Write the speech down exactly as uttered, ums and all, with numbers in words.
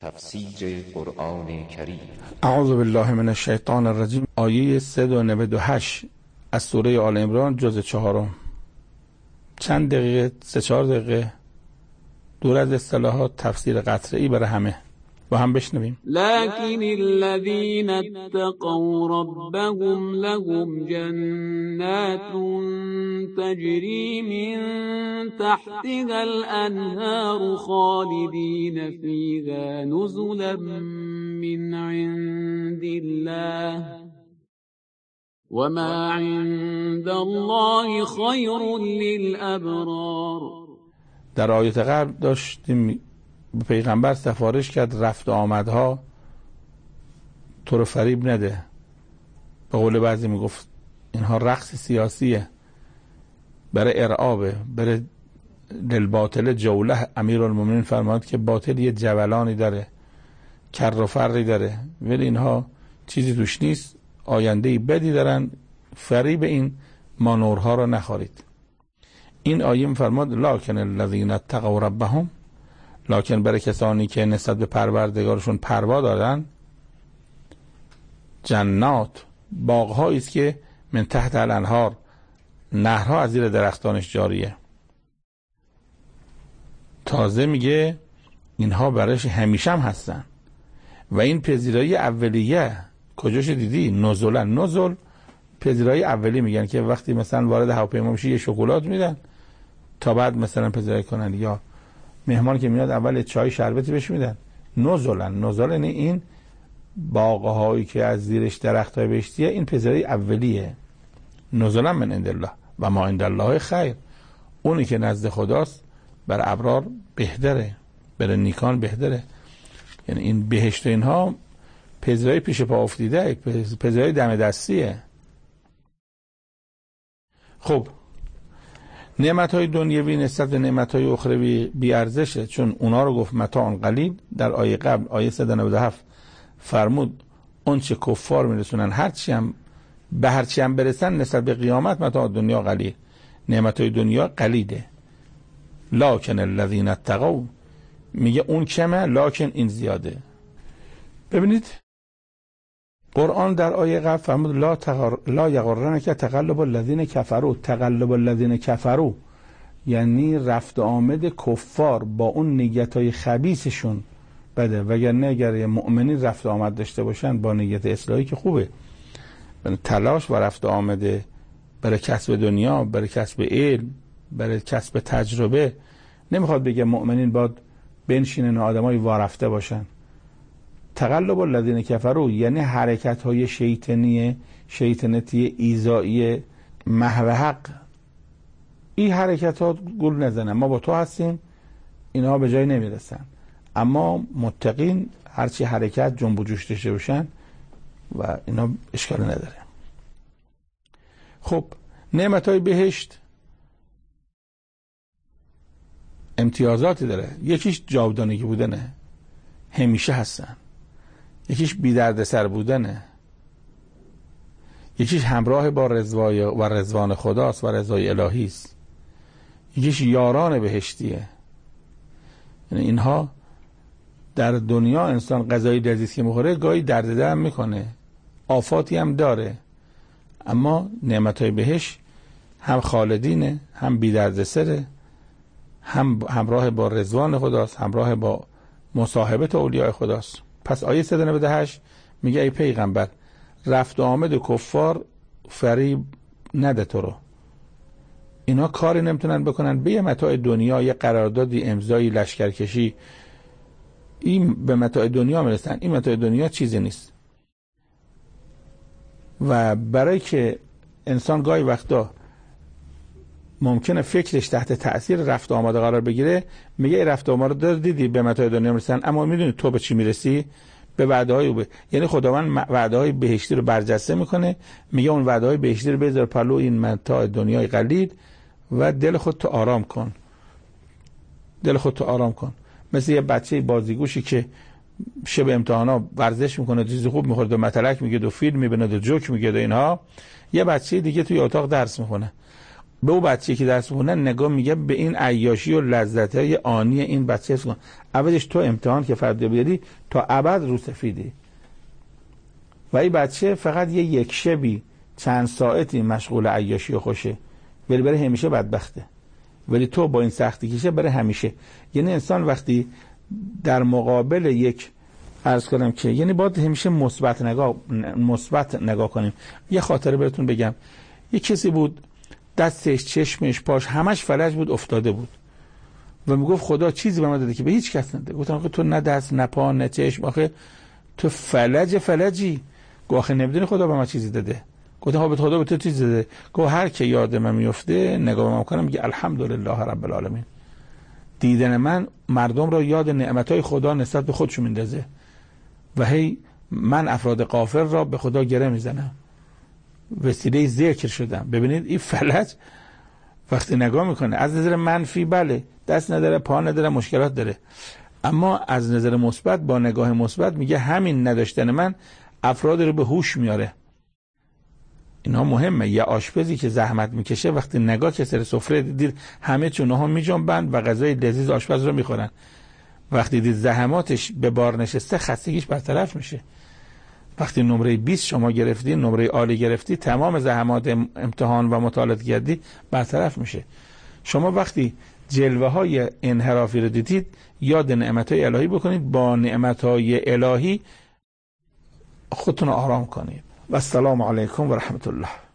تفسیر قرآن کریم. اعوذ بالله من الشیطان الرجیم. آیه صد و نود و هشت از سوره آل عمران جزء چهارم. چند دقیقه، سه چهار دقیقه دور از اصطلاحات تفسیر قطعی برای همه با هم بشنویم. لكن الذين اتقوا ربهم لهم جنات تجري من تحتها الأنهار خالدين فيها نزلا من عند الله وما عند الله خير للأبرار. در آیه قبل داشتیم پیغمبر سفارش کرد رفت و آمدها تو رو فریب نده. به قول بعضی میگفت اینها رقص سیاسیه، برای ارعابه، برای للباطل جوله. امیرالمومنین فرماد که باطل یه جولانی داره، کر و فری داره، ولی اینها چیزی توش نیست، آیندهی بدی دارن، فریب این مانورها رو نخورید. این آیه میفرماد لکن الذین اتقوا ربهم، لکن برای کسانی که نسبت به پروردگارشون پروا دارن، جنات، باغ‌هایی است که من تحت الانهار، نهرها از زیر درختانش جاریه. تازه میگه اینها برایش همیشه هم هستن و این پذیرایی اولیه کجاش دیدی؟ نزلا، نزل پذیرایی اولی میگن که وقتی مثلا وارد هواپیما میشی یه شکلات میدن تا بعد مثلا پذیرایی کنن، یا مهمان که میاد اول چای شربتی بهش میدن. نزلا، نزل یعنی این باغ‌هایی که از زیرش درخت‌های بهشتیه، این پذیرایی اولیه. نزلا من عند الله و ما عند الله خیر، اونی که نزد خداست بر ابرار بهتره، بر نیکان بهتره. یعنی این بهشت اینها پذیرایی پیش پا افتیده، پذیرایی دم دستیه. خب نعمت‌های دنیوی نسبت به نعمت‌های اخروی بی ارزشه، چون اونا رو گفت متاع قلیل. در آیه قبل آیه صد و نود و هفت فرمود اون چه کفار میرسونن هرچی هم به هرچی هم برسن نسبت به قیامت متاع دنیا قلیل، نعمت‌های دنیا قلیله. لکن الذین اتقوا، میگه اون کمه لکن این زیاده. ببینید قرآن در آیه قبل فرمود لا تغر... لا یغرنک تقلب الذین کفروا. تقلب الذین کفروا یعنی رفت آمد کفار با اون نیت‌های خبیثشون بده، وگرنه اگر مؤمنین رفت آمد داشته باشن با نیت اصلاحی که خوبه. تلاش و رفت آمده برای کسب دنیا، برای کسب علم، برای کسب تجربه. نمیخواد بگه مؤمنین باید بنشینن و آدمای وارفته باشن. تقلب الذین کفروا یعنی حرکت های شیطانی، شیطنتی، ایذایی، محو حق. این حرکت ها گول نزنن، ما با تو هستیم، اینها به جای نمیرسن. اما متقین هرچی حرکت جنب و جوش داشته باشن و اینا اشکال نداره. خب نعمت های بهشت امتیازاتی داره. یکیش جاودانگی بودنه، همیشه هستن. یکیش بی درد سر بودنه. یکیش همراه با رضوای و رضوان خداست و رضای الهی است. یکیش یاران بهشتیه. یعنی اینها در دنیا انسان غذای لذیذ که میخوره گاهی درد دل میکنه، آفاتی هم داره، اما نعمتهای بهشت هم خالدینه، هم بی درد سره، هم همراه با رضوان خداست، همراه با مصاحبت اولیاء خداست. پس آیه صد و نود و هشت میگه ای پیغمبر رفت و آمد کفار فریب نده تو رو. اینا کاری نمیتونن بکنن به متاع دنیا، یه قراردادی، امضایی، لشکرکشی، این به متاع دنیا میرسن. این متاع دنیا چیزی نیست. و برای که انسان گاهی وقتا ممکنه فکرش تحت تأثیر رفت و آمد قرار بگیره، میگه رفت و آمد رو دیدی به متاع دنیا میرسن، اما میدونی تو به چی میرسی؟ به وعده های به... یعنی خداوند وعده های بهشتی رو برجسته میکنه، میگه اون وعده های بهشتی رو بذار پلو این متاع دنیای قلیل و دل خودتو آرام کن. دل خودتو آرام کن. مثل یه بچه بازیگوشی که شب امتحانا ورزش میکنه، چیزی خوب میخوره، دو متلک میگه، دو فیلم میبینه، دو جوک میگه، دو اینها. یه بچه دیگه توی اتاق درس میخونه. به اون بچه که درس میخونه نگاه میگه به این عیاشی و لذت‌های آنی این بچه هست کن. اولش تو امتحان که فردا بیاری تا ابد رو سفیدی و این بچه فقط یه یک شبی چند ساعتی مشغول عیاشی و خوشه ولی برای همیشه بدبخته، ولی تو با این سختی کشه برای همیشه. یعنی انسان وقتی در مقابل یک عرض کنم که یعنی باید همیشه مثبت نگاه مثبت نگاه کنیم. یه خاطره براتون بگم. یه کسی بود دستش، چشمش، پاش همش فلج بود، افتاده بود و میگفت خدا چیزی به من داده که به هیچ کس نده. گفتم آخه تو نه دست نه پا نه چشم، آخه تو فلج فلجی. گفت آخه نمیدونی خدا به من چیزی داده. گفتم ها به خدا به تو چیزی داده؟ گفت هر که یاد من میفته نگاه من کنم میگه الحمدلله رب العالمین. دیدن من مردم را یاد نعمتهای خدا نسبت به خودشون میندازه و هی من افراد غافل را به خدا گره میزنم، وسیله ذکر شدم. ببینید این فلج وقتی نگاه میکنه از نظر منفی بله دست نداره پا نداره مشکلات داره، اما از نظر مثبت با نگاه مثبت میگه همین نداشتن من افراد رو به هوش میاره. اینا مهمه. یه آشپزی که زحمت میکشه وقتی نگاه که سر سفره دید همه چونه ها میجنبند و غذای لذیذ آشپز رو میخورن، وقتی دید زحماتش به بار نشسته خستگیش برطرف میشه. وقتی نمره بیست شما گرفتی، نمره عالی گرفتی، تمام زحمات امتحان و مطالعات کردی برطرف میشه. شما وقتی جلوه های انحرافی رو دیدید یاد نعمت های الهی بکنید، با نعمت های الهی خودتون آرام کنید. و السلام علیکم و رحمت الله.